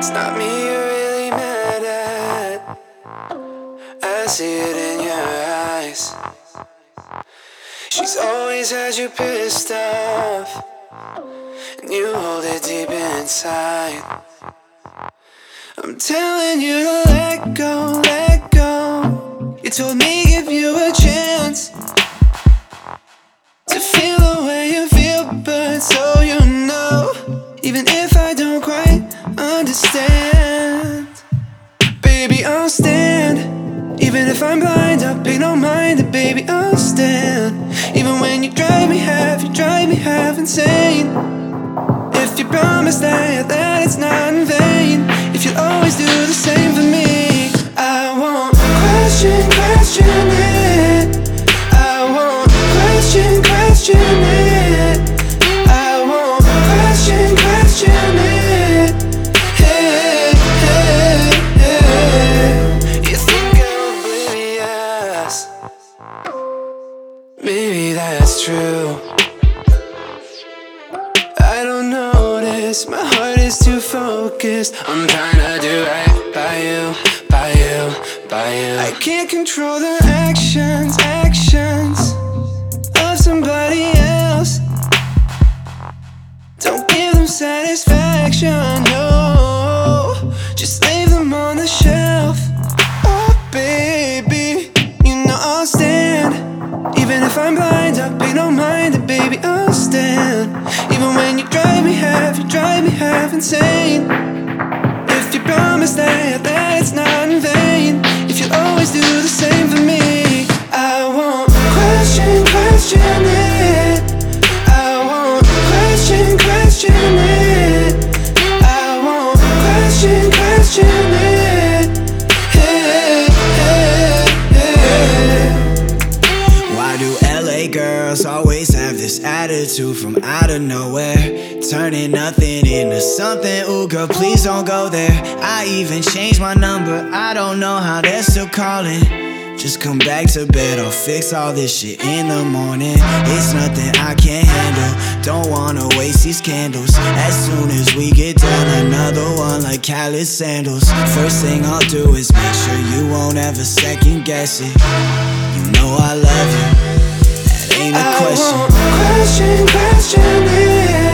It's not me you're really mad at. I see it in your eyes. She's always had you pissed off, and you hold it deep inside. I'm telling you to let go, let go. You told me give you a chance to feel the way you feel, but so you know, even if I don't quite understand, baby, I'll stand. Even if I'm blind, I'll pay no mind, and baby, I'll stand. Even when you drive me half insane. If you promise that it's not in vain, if you'll always do the same for me, I won't question it. I won't question it. I won't question it. Hey, hey, hey. You think I'm oblivious? Maybe that's true. I don't notice, my heart is too focused. I'm trying to do right by you, by you, by you. I can't control the actions of somebody else. Don't give them satisfaction, no. Just leave them on the shelf. Oh baby, you know I'll stand. Even if I'm blind, I'll pay no mind, and baby, I'll stand. Even when you drive me half insane. If you promise that it's not in vain, if you'll always do the same for me, I won't question it. I won't question it. I won't question it. Hey, hey, hey. Why do LA girls always have this attitude from out of nowhere, turning nothing into something? Ooh girl, please don't go there. I even changed my number, I don't know how they're still calling. Just come back to bed, I'll fix all this shit in the morning. It's nothing I can't handle, don't wanna waste these candles. As soon as we get done, another one like Khaled sandals. First thing I'll do is make sure you won't ever second guess it. You know I love you, that ain't a question. I won't question it.